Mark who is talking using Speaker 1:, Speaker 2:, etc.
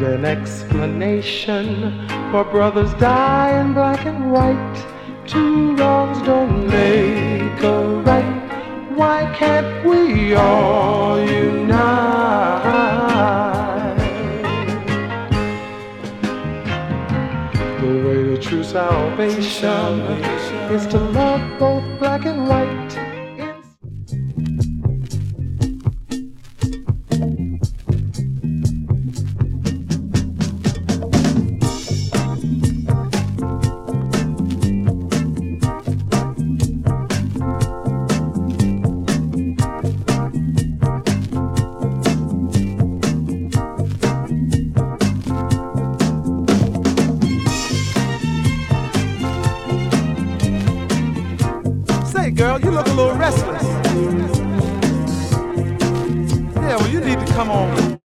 Speaker 1: an explanation for brothers die in black and white. Two wrongs don't make a right. Why can't we all unite? The way to true salvation is to love both black and white.
Speaker 2: Girl, you look a little restless. Yeah, well, you need to come on